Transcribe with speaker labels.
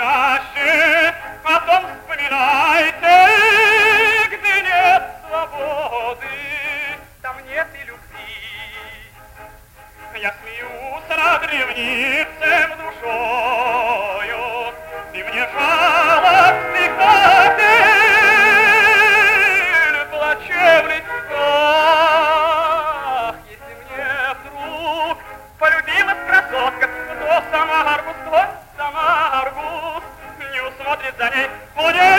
Speaker 1: чаще, потом вспоминайте, где нет свободы, там нет и любви. Я смеюсь над ревнивцем душою, и мне жалок стихатель плачевный. Ах, если мне вдруг полюбилась красотка, то сама Аргус не усмотрит за ней.